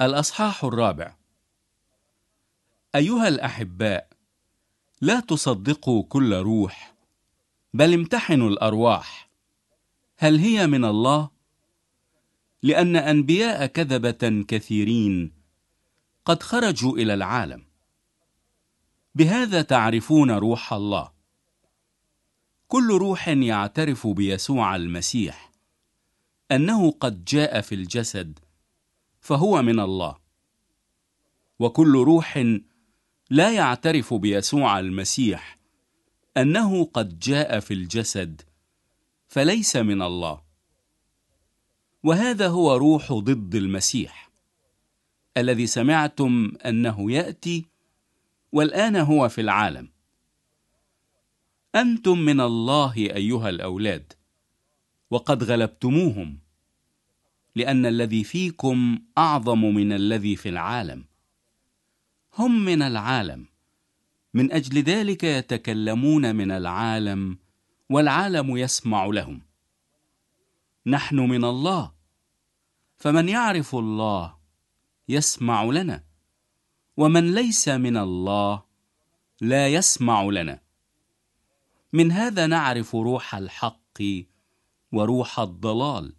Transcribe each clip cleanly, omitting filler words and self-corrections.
الأصحاح 4. أيها الأحباء، لا تصدقوا كل روح، بل امتحنوا الأرواح، هل هي من الله؟ لأن أنبياء كذبة كثيرين قد خرجوا إلى العالم. بهذا تعرفون روح الله. كل روح يعترف بيسوع المسيح أنه قد جاء في الجسد فهو من الله، وكل روح لا يعترف بيسوع المسيح أنه قد جاء في الجسد فليس من الله. وهذا هو روح ضد المسيح، الذي سمعتم أنه يأتي والآن هو في العالم. أنتم من الله أيها الأولاد، وقد غلبتموهم، لأن الذي فيكم أعظم من الذي في العالم. هم من العالم، من أجل ذلك يتكلمون من العالم، والعالم يسمع لهم. نحن من الله، فمن يعرف الله يسمع لنا، ومن ليس من الله لا يسمع لنا. من هذا نعرف روح الحق وروح الضلال.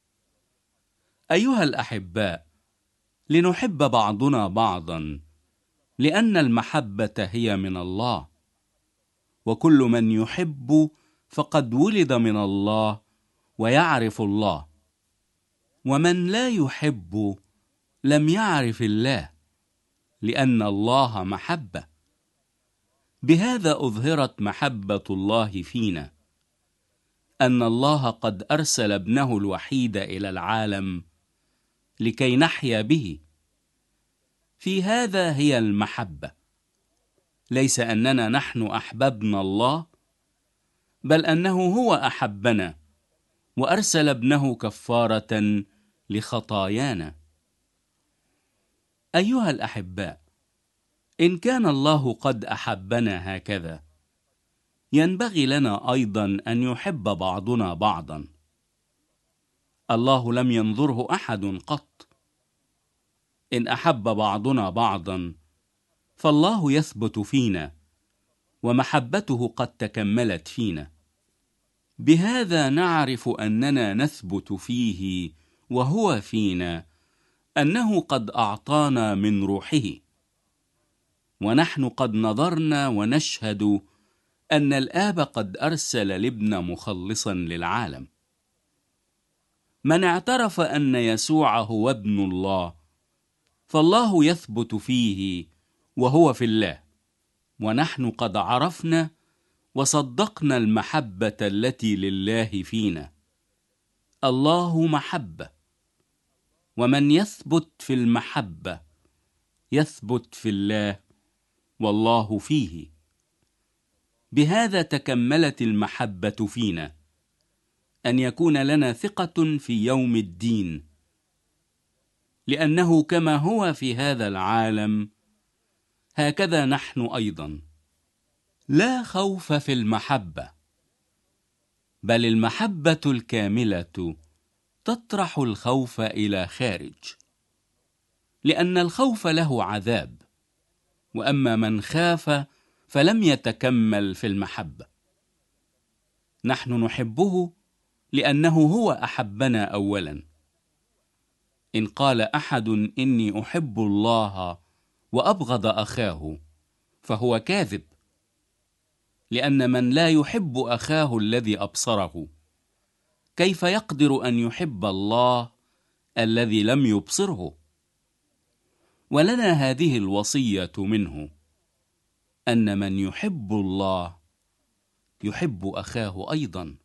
أيها الأحباء، لنحب بعضنا بعضا، لأن المحبة هي من الله، وكل من يحب فقد ولد من الله ويعرف الله، ومن لا يحب لم يعرف الله، لأن الله محبة. بهذا أظهرت محبة الله فينا، أن الله قد أرسل ابنه الوحيد إلى العالم لكي نحيا به. في هذا هي المحبة، ليس أننا نحن أحببنا الله، بل أنه هو أحبنا وأرسل ابنه كفارة لخطايانا. أيها الأحباء، إن كان الله قد أحبنا هكذا، ينبغي لنا أيضا أن يحب بعضنا بعضا. الله لم ينظره أحد قط. إن أحب بعضنا بعضا فالله يثبت فينا، ومحبته قد تكملت فينا. بهذا نعرف أننا نثبت فيه وهو فينا، أنه قد أعطانا من روحه. ونحن قد نظرنا ونشهد أن الآب قد أرسل الابن مخلصا للعالم. من اعترف أن يسوع هو ابن الله، فالله يثبت فيه وهو في الله، ونحن قد عرفنا وصدقنا المحبة التي لله فينا. الله محبة، ومن يثبت في المحبة يثبت في الله والله فيه. بهذا تكملت المحبة فينا، أن يكون لنا ثقة في يوم الدين، لأنه كما هو في هذا العالم هكذا نحن أيضا. لا خوف في المحبة، بل المحبة الكاملة تطرح الخوف إلى خارج، لأن الخوف له عذاب، وأما من خاف فلم يتكمل في المحبة. نحن نحبه لأنه هو أحبنا أولا. إن قال أحد إني أحب الله وأبغض أخاه فهو كاذب، لأن من لا يحب أخاه الذي أبصره كيف يقدر أن يحب الله الذي لم يبصره؟ ولنا هذه الوصية منه، أن من يحب الله يحب أخاه أيضا.